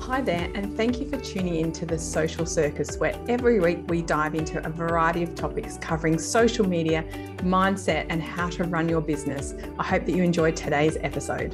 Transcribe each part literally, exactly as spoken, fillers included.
Hi there, and thank you for tuning in to The Social Circus, where every week we dive into a variety of topics covering social media, mindset, and how to run your business. I hope that you enjoyed today's episode.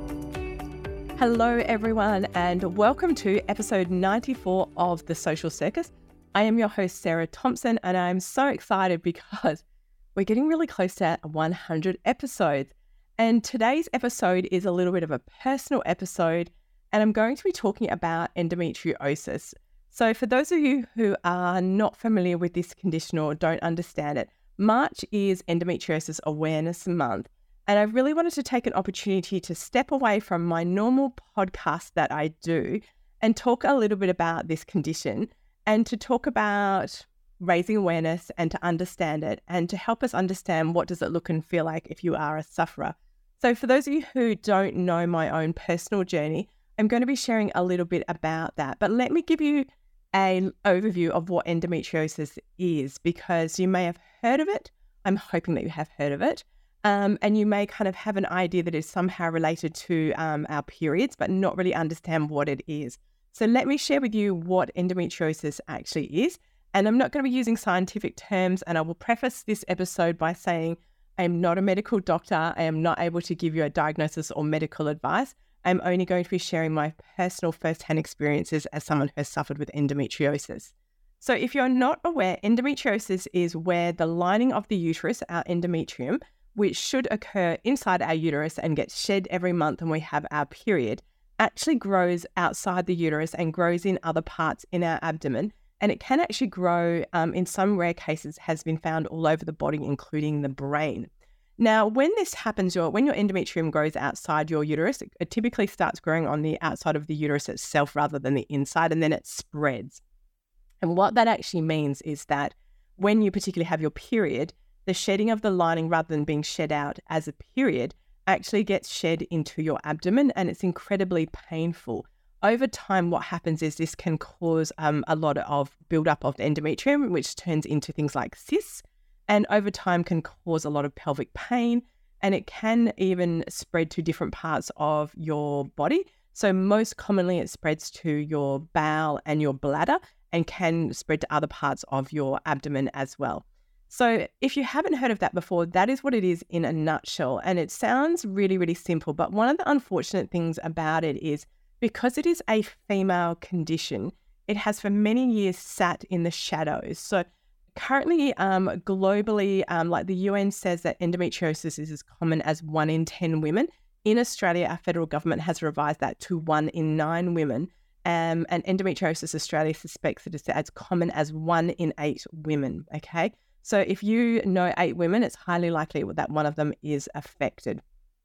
Hello, everyone, and welcome to episode ninety-four of The Social Circus. I am your host, Sarah Thompson, and I'm so excited because we're getting really close to one hundred episodes. And today's episode is a little bit of a personal episode, and I'm going to be talking about endometriosis. So for those of you who are not familiar with this condition or don't understand it, March is Endometriosis Awareness Month. And I really wanted to take an opportunity to step away from my normal podcast that I do and talk a little bit about this condition and to talk about raising awareness and to understand it and to help us understand what does it look and feel like if you are a sufferer. So for those of you who don't know my own personal journey, I'm going to be sharing a little bit about that. But let me give you an overview of what endometriosis is, because you may have heard of it. I'm hoping that you have heard of it. Um, and you may kind of have an idea that it's somehow related to um, our periods, but not really understand what it is. So let me share with you what endometriosis actually is. And I'm not going to be using scientific terms, and I will preface this episode by saying I am not a medical doctor. I am not able to give you a diagnosis or medical advice. I'm only going to be sharing my personal first-hand experiences as someone who has suffered with endometriosis. So if you're not aware, endometriosis is where the lining of the uterus, our endometrium, which should occur inside our uterus and gets shed every month when we have our period, actually grows outside the uterus and grows in other parts in our abdomen. And it can actually grow, um, in some rare cases, has been found all over the body, including the brain. Now, when this happens, your when your endometrium grows outside your uterus, it, it typically starts growing on the outside of the uterus itself rather than the inside, and then it spreads. And what that actually means is that when you particularly have your period, the shedding of the lining, rather than being shed out as a period, actually gets shed into your abdomen, and it's incredibly painful. Over time, what happens is this can cause um, a lot of buildup of the endometrium, which turns into things like cysts, and over time can cause a lot of pelvic pain, and it can even spread to different parts of your body. So most commonly it spreads to your bowel and your bladder and can spread to other parts of your abdomen as well. So if you haven't heard of that before, that is what it is in a nutshell. And it sounds really, really simple, but one of the unfortunate things about it is because it is a female condition, it has for many years sat in the shadows. So currently, um, globally, um, like the U N says that endometriosis is as common as one in ten women. In Australia, our federal government has revised that to one in nine women. Um, and Endometriosis Australia suspects that it's as common as one in eight women, okay? So if you know eight women, it's highly likely that one of them is affected.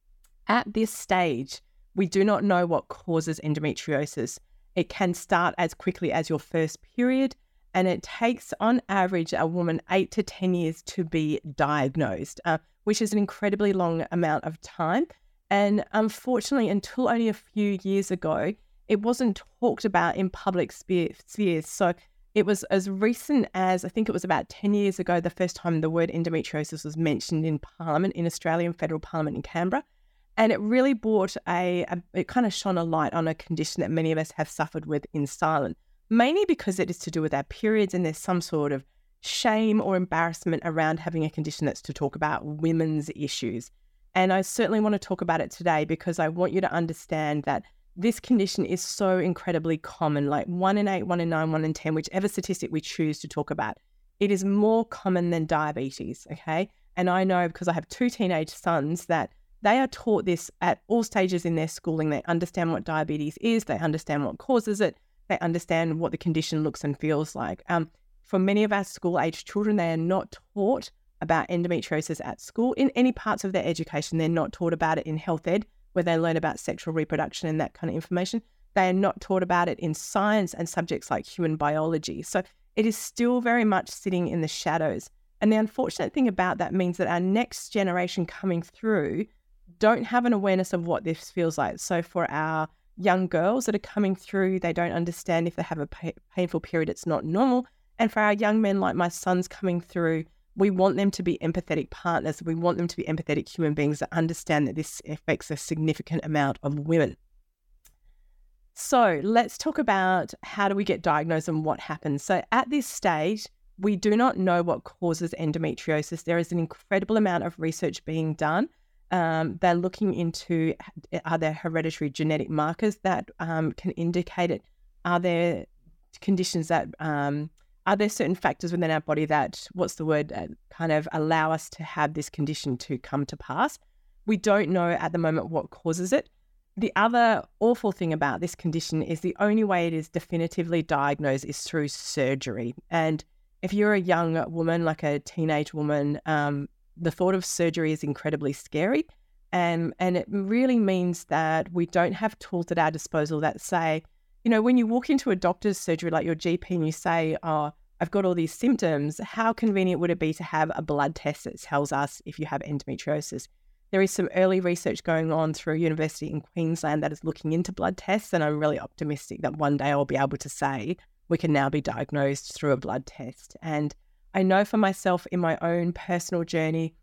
At this stage, we do not know what causes endometriosis. It can start as quickly as your first period, and it takes, on average, a woman eight to ten years to be diagnosed, uh, which is an incredibly long amount of time. And unfortunately, until only a few years ago, it wasn't talked about in public spheres. So it was as recent as, I think it was about ten years ago, the first time the word endometriosis was mentioned in Parliament, in Australian Federal Parliament in Canberra. And it really brought a, a, it kind of shone a light on a condition that many of us have suffered with in silence. Mainly because it is to do with our periods, and there's some sort of shame or embarrassment around having a condition that's to talk about women's issues. And I certainly want to talk about it today because I want you to understand that this condition is so incredibly common, like one in eight, one in nine, one in ten, whichever statistic we choose to talk about. It is more common than diabetes, okay? And I know because I have two teenage sons that they are taught this at all stages in their schooling. They understand what diabetes is. They understand what causes it. They understand what the condition looks and feels like. Um, for many of our school-age children, they are not taught about endometriosis at school. In any parts of their education, they're not taught about it in health ed, where they learn about sexual reproduction and that kind of information. They are not taught about it in science and subjects like human biology. So it is still very much sitting in the shadows. And the unfortunate thing about that means that our next generation coming through don't have an awareness of what this feels like. So for our young girls that are coming through, they don't understand if they have a pa- painful period, it's not normal. And for our young men like my sons coming through, we want them to be empathetic partners. We want them to be empathetic human beings that understand that this affects a significant amount of women. So let's talk about how do we get diagnosed and what happens. So at this stage, we do not know what causes endometriosis. There is an incredible amount of research being done. Um, they're looking into, are there hereditary genetic markers that um, can indicate it? Are there conditions that, um, are there certain factors within our body that, what's the word, uh, kind of allow us to have this condition to come to pass? We don't know at the moment what causes it. The other awful thing about this condition is the only way it is definitively diagnosed is through surgery. And if you're a young woman, like a teenage woman, um, the thought of surgery is incredibly scary. And, and it really means that we don't have tools at our disposal that say, you know, when you walk into a doctor's surgery like your G P and you say, oh, I've got all these symptoms, how convenient would it be to have a blood test that tells us if you have endometriosis? There is some early research going on through a university in Queensland that is looking into blood tests, and I'm really optimistic that one day I'll be able to say we can now be diagnosed through a blood test. And I know for myself in my own personal journey,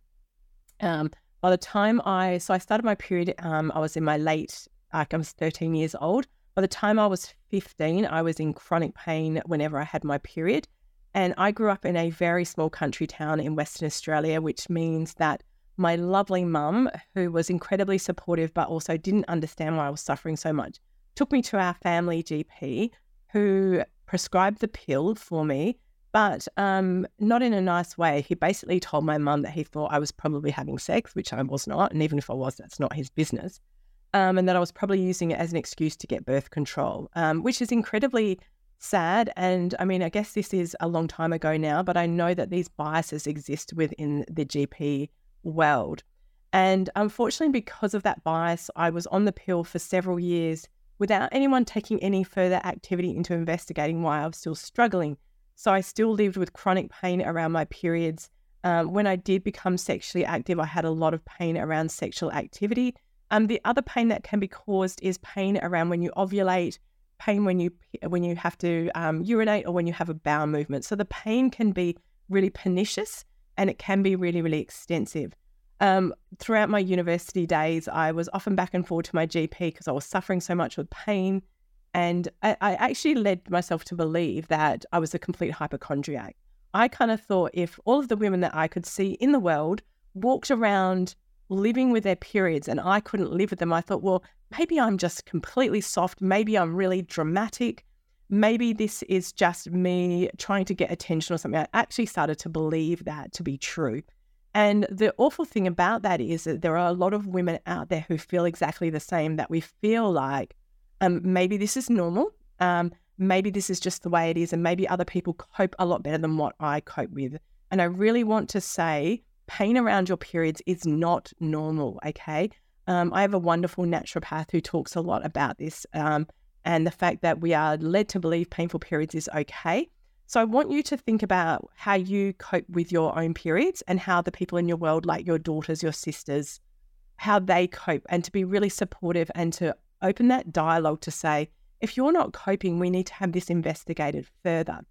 um, by the time I, so I started my period, um, I was in my late, like I was thirteen years old. By the time I was fifteen, I was in chronic pain whenever I had my period. And I grew up in a very small country town in Western Australia, which means that my lovely mum, who was incredibly supportive but also didn't understand why I was suffering so much, took me to our family G P, who prescribed the pill for me, but um, not in a nice way. He basically told my mum that he thought I was probably having sex, which I was not, and even if I was, that's not his business, um, and that I was probably using it as an excuse to get birth control, um, which is incredibly sad. And I mean, I guess this is a long time ago now, but I know that these biases exist within the G P world. And unfortunately, because of that bias, I was on the pill for several years without anyone taking any further activity into investigating why I was still struggling. So I still lived with chronic pain around my periods. Um, when I did become sexually active, I had a lot of pain around sexual activity. Um, the other pain that can be caused is pain around when you ovulate, pain when you when you have to um, urinate, or when you have a bowel movement. So the pain can be really pernicious, and it can be really, really extensive. Um, throughout my university days, I was often back and forth to my G P because I was suffering so much with pain. And I, I actually led myself to believe that I was a complete hypochondriac. I kind of thought if all of the women that I could see in the world walked around living with their periods and I couldn't live with them, I thought, well, maybe I'm just completely soft. Maybe I'm really dramatic. Maybe this is just me trying to get attention or something. I actually started to believe that to be true. And the awful thing about that is that there are a lot of women out there who feel exactly the same, that we feel like um, maybe this is normal. Um, maybe this is just the way it is. And maybe other people cope a lot better than what I cope with. And I really want to say pain around your periods is not normal, okay? Um, I have a wonderful naturopath who talks a lot about this. Um, and the fact that we are led to believe painful periods is okay. So I want you to think about how you cope with your own periods and how the people in your world, like your daughters, your sisters, how they cope, and to be really supportive and to open that dialogue to say, if you're not coping, we need to have this investigated further.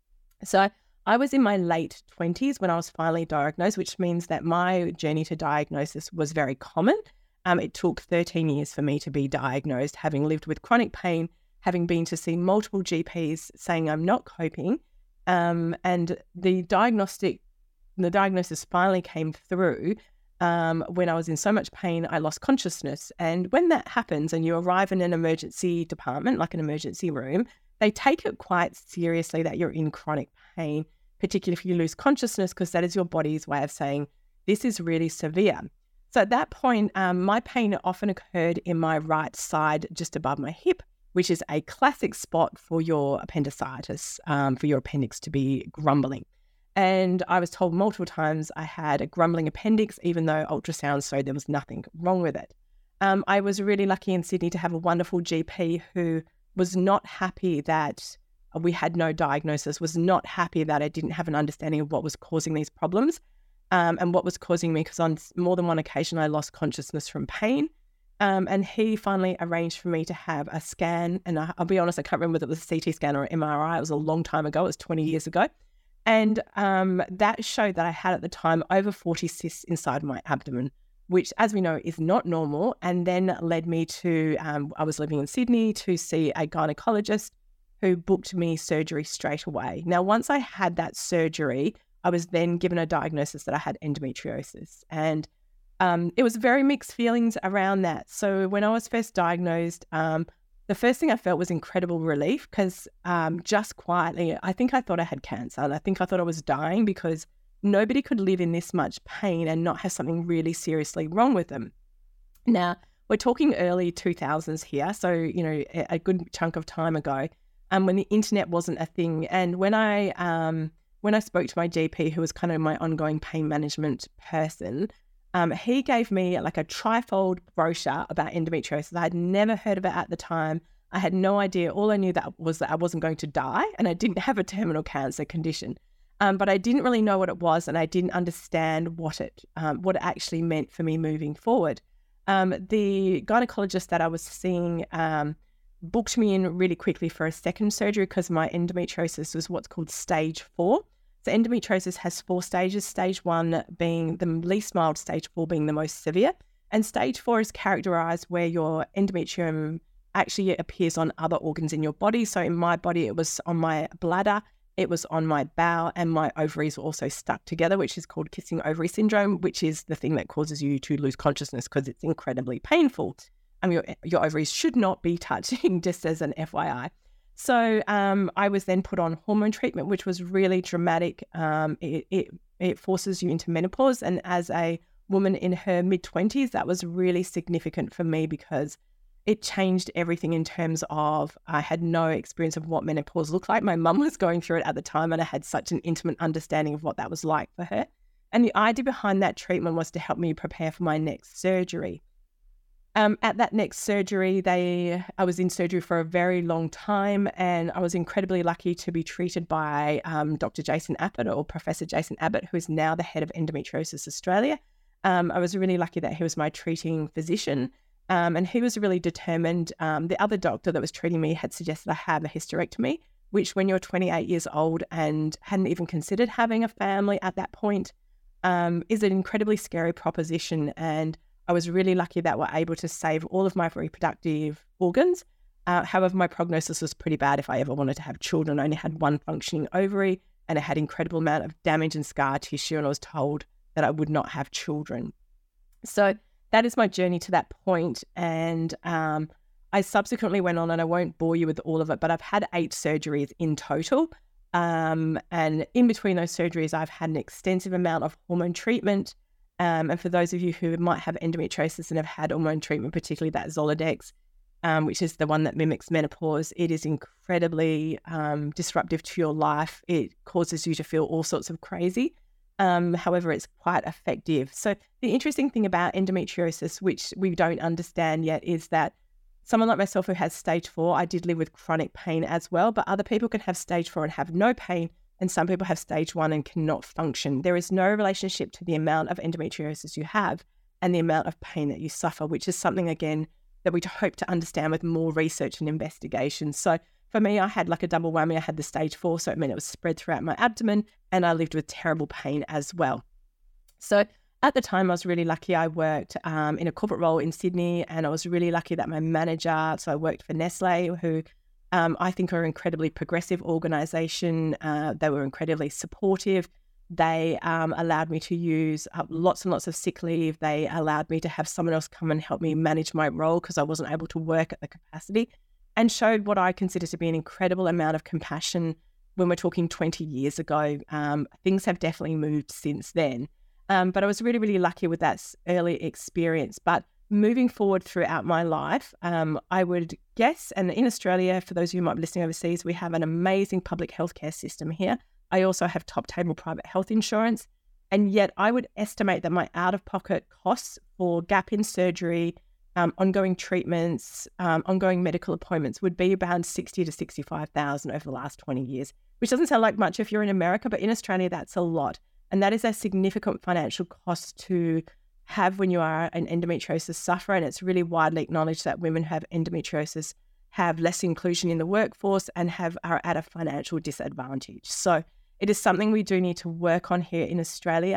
So I was in my late twenties when I was finally diagnosed, which means that my journey to diagnosis was very common. Um, it took thirteen years for me to be diagnosed, having lived with chronic pain, having been to see multiple G Ps saying I'm not coping. Um, and the diagnostic, the diagnosis finally came through um, when I was in so much pain, I lost consciousness. And when that happens and you arrive in an emergency department, like an emergency room, they take it quite seriously that you're in chronic pain, particularly if you lose consciousness, because that is your body's way of saying, this is really severe. So at that point, um, my pain often occurred in my right side, just above my hip, which is a classic spot for your appendicitis, um, for your appendix to be grumbling. And I was told multiple times I had a grumbling appendix, even though ultrasound showed there was nothing wrong with it. Um, I was really lucky in Sydney to have a wonderful G P who was not happy that we had no diagnosis, was not happy that I didn't have an understanding of what was causing these problems um, and what was causing me, because on more than one occasion I lost consciousness from pain. Um, and he finally arranged for me to have a scan. And I, I'll be honest, I can't remember whether it was a C T scan or an M R I. It was a long time ago. It was twenty years ago. And um, that showed that I had at the time over forty cysts inside my abdomen, which, as we know, is not normal, and then led me to, um, I was living in Sydney, to see a gynecologist who booked me surgery straight away. Now, once I had that surgery, I was then given a diagnosis that I had endometriosis, and um, it was very mixed feelings around that. So when I was first diagnosed, um, the first thing I felt was incredible relief, because um, just quietly, I think I thought I had cancer, and I think I thought I was dying, because nobody could live in this much pain and not have something really seriously wrong with them. Now, we're talking early two thousands here, so, you know, a good chunk of time ago, um, when the internet wasn't a thing. And when I um, when I spoke to my G P, who was kind of my ongoing pain management person, um, he gave me like a trifold brochure about endometriosis. I had never heard of it at the time. I had no idea. All I knew that was that I wasn't going to die, and I didn't have a terminal cancer condition. Um, but I didn't really know what it was, and I didn't understand what it um, what it actually meant for me moving forward. Um, the gynecologist that I was seeing um, booked me in really quickly for a second surgery, because my endometriosis was what's called stage four. So endometriosis has four stages, stage one being the least mild, stage four being the most severe. And stage four is characterized where your endometrium actually appears on other organs in your body. So in my body, it was on my bladder, it was on my bowel, and my ovaries were also stuck together, which is called kissing ovary syndrome, which is the thing that causes you to lose consciousness because it's incredibly painful. And your, your ovaries should not be touching, just as an F Y I. So um, I was then put on hormone treatment, which was really dramatic. Um, it, it, it forces you into menopause. And as a woman in her mid-twenties, that was really significant for me, because it changed everything in terms of I had no experience of what menopause looked like. My mum was going through it at the time, and I had such an intimate understanding of what that was like for her. And the idea behind that treatment was to help me prepare for my next surgery. Um, at that next surgery, they I was in surgery for a very long time, and I was incredibly lucky to be treated by um, Doctor Jason Abbott, or Professor Jason Abbott, who is now the head of Endometriosis Australia. Um, I was really lucky that he was my treating physician, um, and he was really determined. Um, the other doctor that was treating me had suggested I have a hysterectomy, which when you're twenty-eight years old and hadn't even considered having a family at that point, um, is an incredibly scary proposition. And I was really lucky that we're able to save all of my reproductive organs. Uh, however, my prognosis was pretty bad if I ever wanted to have children. I only had one functioning ovary, and I had incredible amount of damage and scar tissue, and I was told that I would not have children. So that is my journey to that point. And um, I subsequently went on, and I won't bore you with all of it, but I've had eight surgeries in total. Um, and in between those surgeries, I've had an extensive amount of hormone treatment. Um, and for those of you who might have endometriosis and have had hormone treatment, particularly that Zoladex, um, which is the one that mimics menopause, it is incredibly um, disruptive to your life. It causes you to feel all sorts of crazy. Um, however, it's quite effective. So the interesting thing about endometriosis, which we don't understand yet, is that someone like myself who has stage four, I did live with chronic pain as well, but other people can have stage four and have no pain. And some people have stage one and cannot function. There is no relationship to the amount of endometriosis you have and the amount of pain that you suffer, which is something, again, that we hope to understand with more research and investigation. So for me, I had like a double whammy. I had the stage four, so it meant it was spread throughout my abdomen, and I lived with terrible pain as well. So at the time, I was really lucky. I worked um, in a corporate role in Sydney, and I was really lucky that my manager, so I worked for Nestle, who Um, I think are an incredibly progressive organisation. Uh, they were incredibly supportive. They um, allowed me to use uh, lots and lots of sick leave. They allowed me to have someone else come and help me manage my role because I wasn't able to work at the capacity, and showed what I consider to be an incredible amount of compassion when we're talking twenty years ago. Um, things have definitely moved since then. Um, but I was really, really lucky with that early experience. But moving forward throughout my life, um, I would guess, and in Australia, for those of you who might be listening overseas, we have an amazing public healthcare system here. I also have top table private health insurance. And yet I would estimate that my out-of-pocket costs for gap in surgery, um, ongoing treatments, um, ongoing medical appointments would be around sixty to sixty-five thousand over the last twenty years, which doesn't sound like much if you're in America, but in Australia, that's a lot. And that is a significant financial cost to have when you are an endometriosis sufferer. And it's really widely acknowledged that women who have endometriosis have less inclusion in the workforce and have are at a financial disadvantage. So it is something we do need to work on here in Australia.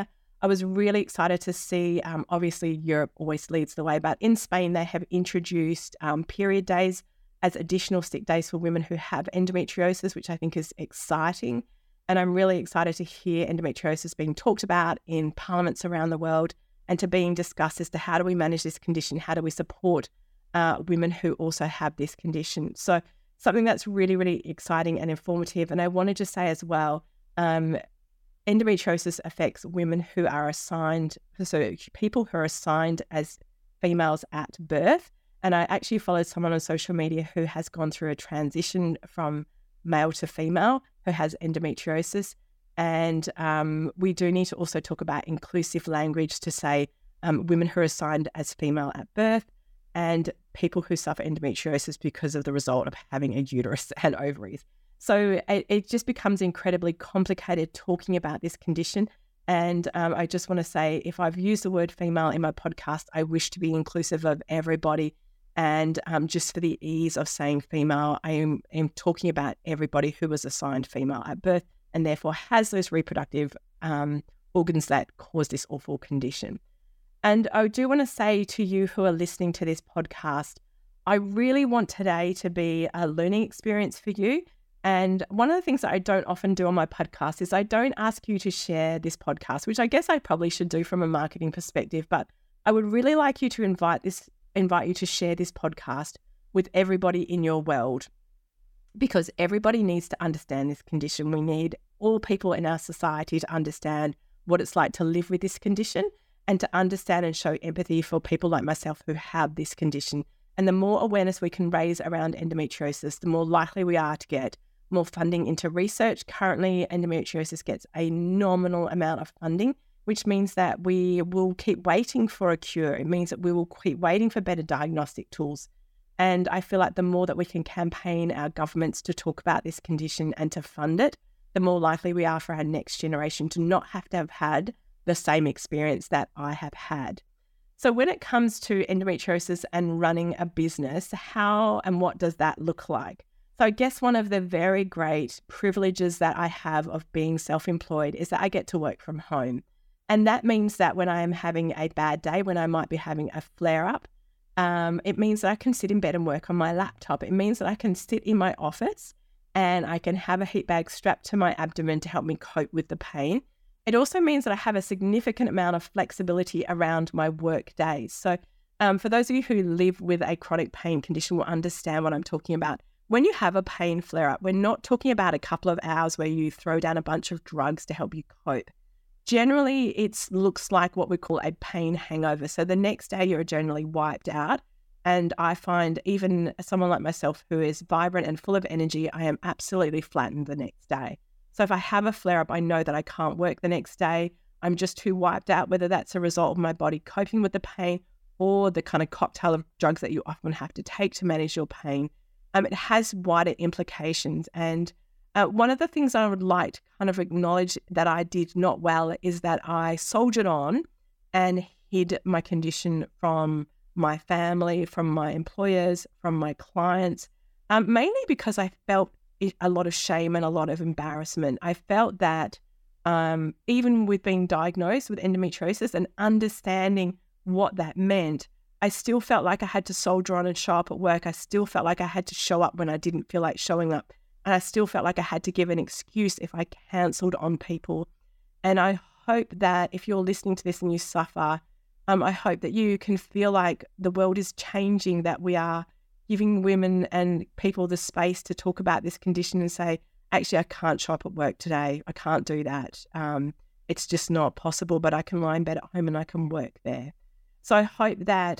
I was really excited to see, um, obviously Europe always leads the way, but in Spain they have introduced um, period days as additional sick days for women who have endometriosis, which I think is exciting. And I'm really excited to hear endometriosis being talked about in parliaments around the world and to being discussed as to how do we manage this condition, how do we support uh, women who also have this condition. So something that's really, really exciting and informative. And I wanted to say as well, um, endometriosis affects women who are assigned, so people who are assigned as females at birth. And I actually followed someone on social media who has gone through a transition from male to female who has endometriosis. And um, we do need to also talk about inclusive language to say um, women who are assigned as female at birth and people who suffer endometriosis because of the result of having a uterus and ovaries. So it, it just becomes incredibly complicated talking about this condition. And um, I just want to say, if I've used the word female in my podcast, I wish to be inclusive of everybody. And um, just for the ease of saying female, I am, am talking about everybody who was assigned female at birth and therefore has those reproductive um, organs that cause this awful condition. And I do want to say to you who are listening to this podcast, I really want today to be a learning experience for you. And one of the things that I don't often do on my podcast is I don't ask you to share this podcast, which I guess I probably should do from a marketing perspective, but I would really like you to invite this, invite you to share this podcast with everybody in your world, because everybody needs to understand this condition. We need all people in our society to understand what it's like to live with this condition and to understand and show empathy for people like myself who have this condition. And the more awareness we can raise around endometriosis, the more likely we are to get more funding into research. Currently, endometriosis gets a nominal amount of funding, which means that we will keep waiting for a cure. It means that we will keep waiting for better diagnostic tools. And I feel like the more that we can campaign our governments to talk about this condition and to fund it, the more likely we are for our next generation to not have to have had the same experience that I have had. So when it comes to endometriosis and running a business, how and what does that look like? So I guess one of the very great privileges that I have of being self-employed is that I get to work from home. And that means that when I am having a bad day, when I might be having a flare-up, um, it means that I can sit in bed and work on my laptop. It means that I can sit in my office and I can have a heat bag strapped to my abdomen to help me cope with the pain. It also means that I have a significant amount of flexibility around my work days. So um, for those of you who live with a chronic pain condition will understand what I'm talking about. When you have a pain flare-up, we're not talking about a couple of hours where you throw down a bunch of drugs to help you cope. Generally, it looks like what we call a pain hangover. So the next day you're generally wiped out. And I find even someone like myself who is vibrant and full of energy, I am absolutely flattened the next day. So if I have a flare-up, I know that I can't work the next day. I'm just too wiped out, whether that's a result of my body coping with the pain or the kind of cocktail of drugs that you often have to take to manage your pain. Um, it has wider implications. And uh, one of the things I would like to kind of acknowledge that I did not well is that I soldiered on and hid my condition from my family, from my employers, from my clients, um, mainly because I felt a lot of shame and a lot of embarrassment. I felt that um, even with being diagnosed with endometriosis and understanding what that meant, I still felt like I had to soldier on and show up at work. I still felt like I had to show up when I didn't feel like showing up. And I still felt like I had to give an excuse if I cancelled on people. And I hope that if you're listening to this and you suffer, um, I hope that you can feel like the world is changing, that we are giving women and people the space to talk about this condition and say, actually, I can't show up at work today. I can't do that. Um, it's just not possible, but I can lie in bed at home and I can work there. So I hope that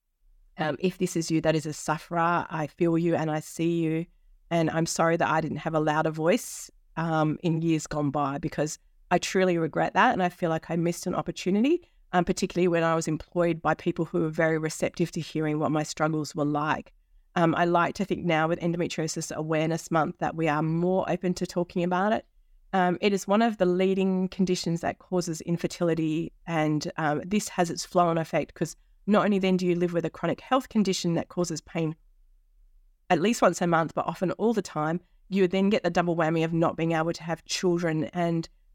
um, if this is you that is a sufferer, I feel you and I see you. And I'm sorry that I didn't have a louder voice um, in years gone by, because I truly regret that. And I feel like I missed an opportunity, um, particularly when I was employed by people who were very receptive to hearing what my struggles were like. Um, I like to think now with Endometriosis Awareness Month that we are more open to talking about it. Um, it is one of the leading conditions that causes infertility, and um, this has its flow-on effect, because not only then do you live with a chronic health condition that causes pain at least once a month, but often all the time, you then get the double whammy of not being able to have children. And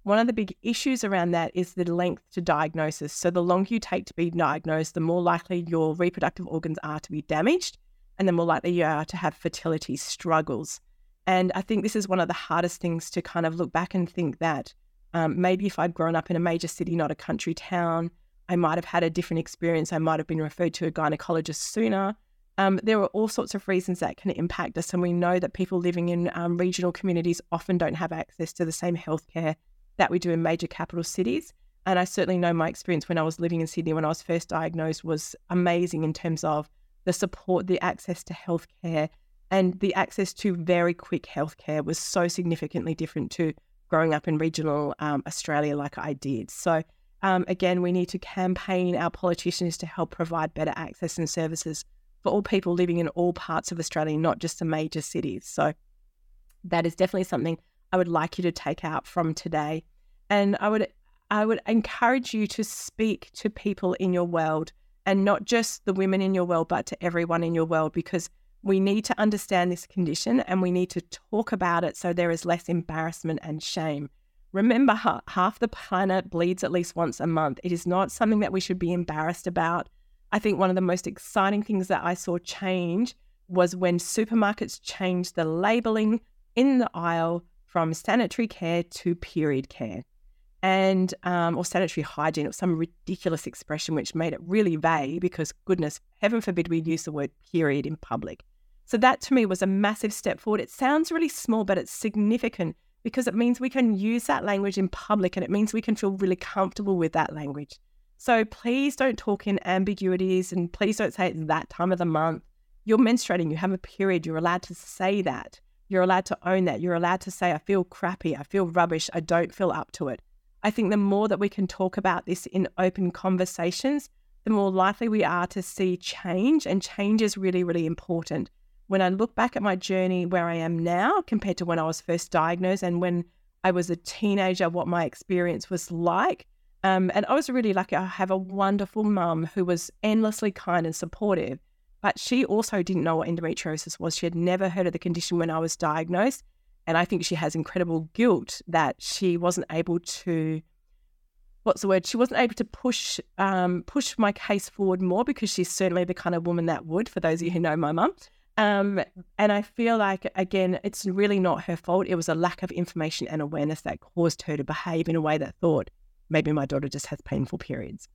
one of the big issues around that is the length to diagnosis. So the longer you take to be diagnosed, the more likely your reproductive organs are to be damaged, and the more likely you are to have fertility struggles. And I think this is one of the hardest things to kind of look back and think that um, maybe if I'd grown up in a major city, not a country town, I might have had a different experience. I might have been referred to a gynecologist sooner. Um, there are all sorts of reasons that can impact us. And we know that people living in um, regional communities often don't have access to the same healthcare that we do in major capital cities. And I certainly know my experience when I was living in Sydney when I was first diagnosed was amazing in terms of the support, the access to healthcare, and the access to very quick healthcare was so significantly different to growing up in regional um, Australia like I did. So um, again, we need to campaign our politicians to help provide better access and services for all people living in all parts of Australia, not just the major cities. So that is definitely something I would like you to take out from today. And I would I would encourage you to speak to people in your world, and not just the women in your world, but to everyone in your world, because we need to understand this condition and we need to talk about it so there is less embarrassment and shame. Remember, half the planet bleeds at least once a month. It is not something that we should be embarrassed about. I think one of the most exciting things that I saw change was when supermarkets changed the labeling in the aisle from sanitary care to period care. And um, or sanitary hygiene. It was some ridiculous expression which made it really vague because, goodness, heaven forbid we use the word period in public. So that to me was a massive step forward. It sounds really small, but it's significant because it means we can use that language in public, and it means we can feel really comfortable with that language. So please don't talk in ambiguities, and please don't say it's that time of the month. You're menstruating, you have a period, you're allowed to say that. You're allowed to own that. You're allowed to say, I feel crappy, I feel rubbish, I don't feel up to it. I think the more that we can talk about this in open conversations, the more likely we are to see change, and change is really, really important. When I look back at my journey where I am now compared to when I was first diagnosed and when I was a teenager, what my experience was like, um, and I was really lucky. I have a wonderful mum who was endlessly kind and supportive, but she also didn't know what endometriosis was. She had never heard of the condition when I was diagnosed. And I think she has incredible guilt that she wasn't able to, what's the word? She wasn't able to push um, push my case forward more, because she's certainly the kind of woman that would, for those of you who know my mum. Um, and I feel like, again, it's really not her fault. It was a lack of information and awareness that caused her to behave in a way that thought, maybe my daughter just has painful periods.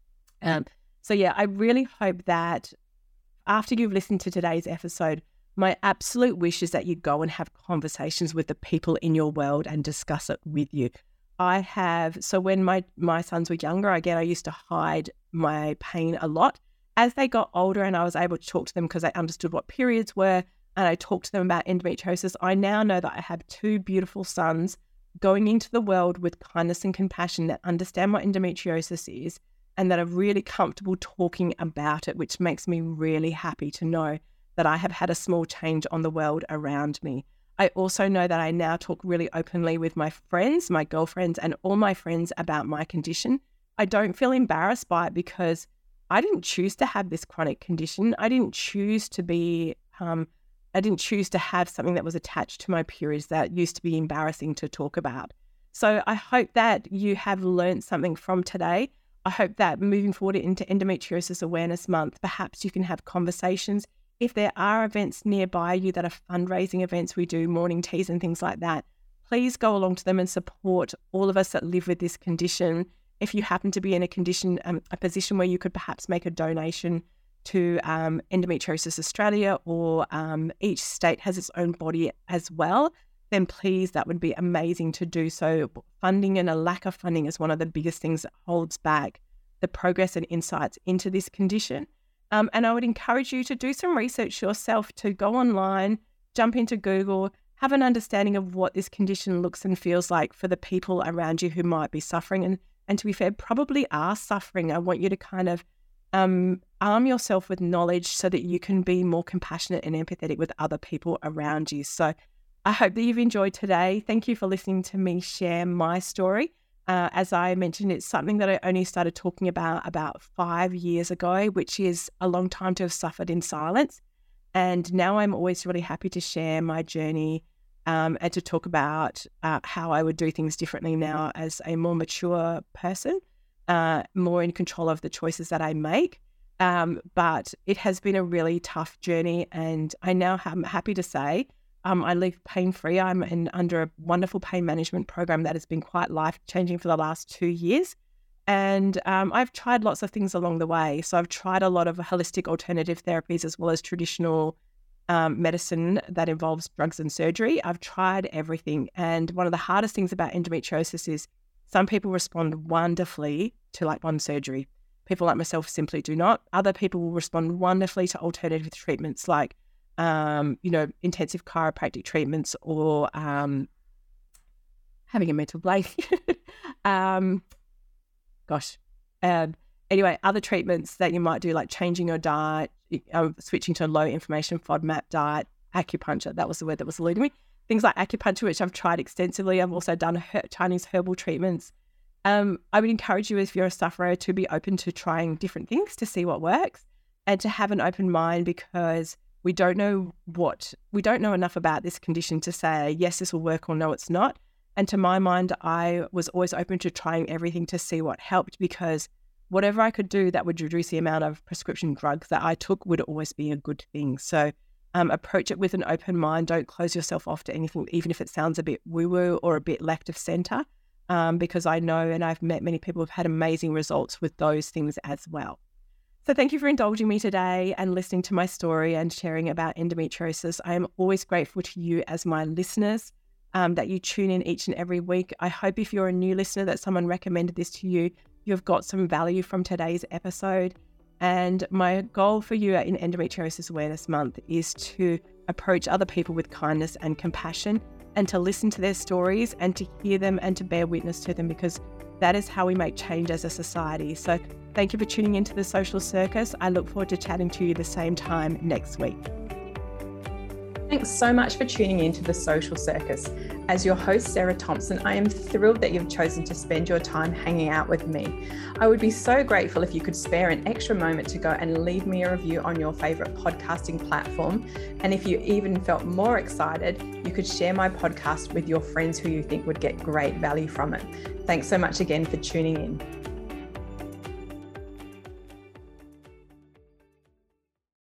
Um, so yeah, I really hope that after you've listened to today's episode, my absolute wish is that you go and have conversations with the people in your world and discuss it with you. I have, so when my, my sons were younger, again, I used to hide my pain a lot. As they got older and I was able to talk to them because I understood what periods were, and I talked to them about endometriosis, I now know that I have two beautiful sons going into the world with kindness and compassion that understand what endometriosis is and that are really comfortable talking about it, which makes me really happy to know that I have had a small change on the world around me. I also know that I now talk really openly with my friends, my girlfriends, and all my friends about my condition. I don't feel embarrassed by it because I didn't choose to have this chronic condition. I didn't choose to be, um, I didn't choose to have something that was attached to my periods that used to be embarrassing to talk about. So I hope that you have learned something from today. I hope that moving forward into Endometriosis Awareness Month, perhaps you can have conversations. If there are events nearby you that are fundraising events, we do morning teas and things like that, please go along to them and support all of us that live with this condition. If you happen to be in a condition, um, a position where you could perhaps make a donation to um, Endometriosis Australia, or um, each state has its own body as well, then please, that would be amazing to do so. Funding and a lack of funding is one of the biggest things that holds back the progress and insights into this condition. Um, and I would encourage you to do some research yourself, to go online, jump into Google, have an understanding of what this condition looks and feels like for the people around you who might be suffering. And, and to be fair, probably are suffering. I want you to kind of um, arm yourself with knowledge so that you can be more compassionate and empathetic with other people around you. So I hope that you've enjoyed today. Thank you for listening to me share my story. Uh, as I mentioned, it's something that I only started talking about about five years ago, which is a long time to have suffered in silence. And now I'm always really happy to share my journey um, and to talk about uh, how I would do things differently now as a more mature person, uh, more in control of the choices that I make. Um, but it has been a really tough journey, and I now am happy to say um, I live pain-free. I'm in, under a wonderful pain management program that has been quite life-changing for the last two years. And um, I've tried lots of things along the way. So I've tried a lot of holistic alternative therapies as well as traditional um, medicine that involves drugs and surgery. I've tried everything. And one of the hardest things about endometriosis is some people respond wonderfully to like one surgery. People like myself simply do not. Other people will respond wonderfully to alternative treatments like, um, you know, intensive chiropractic treatments or um, having a mental blank. um, gosh. Um, anyway, other treatments that you might do like changing your diet, uh, switching to a low inflammation FODMAP diet, acupuncture, that was the word that was eluding me. Things like acupuncture, which I've tried extensively. I've also done her- Chinese herbal treatments. Um, I would encourage you, if you're a sufferer, to be open to trying different things to see what works and to have an open mind, because we don't know what, we don't know enough about this condition to say, yes, this will work or no, it's not. And to my mind, I was always open to trying everything to see what helped, because whatever I could do that would reduce the amount of prescription drugs that I took would always be a good thing. So um, approach it with an open mind. Don't close yourself off to anything, even if it sounds a bit woo-woo or a bit lack of center. Um, because I know, and I've met many people who've had amazing results with those things as well. So thank you for indulging me today and listening to my story and sharing about endometriosis. I am always grateful to you as my listeners, um, that you tune in each and every week. I hope if you're a new listener that someone recommended this to you, you've got some value from today's episode. And my goal for you in Endometriosis Awareness Month is to approach other people with kindness and compassion, and to listen to their stories and to hear them and to bear witness to them, because that is how we make change as a society. So thank you for tuning into the Social Circus. I look forward to chatting to you the same time next week. Thanks so much for tuning in to the Social Circus. As your host, Sarah Thompson, I am thrilled that you've chosen to spend your time hanging out with me. I would be so grateful if you could spare an extra moment to go and leave me a review on your favorite podcasting platform. And if you even felt more excited, you could share my podcast with your friends who you think would get great value from it. Thanks so much again for tuning in.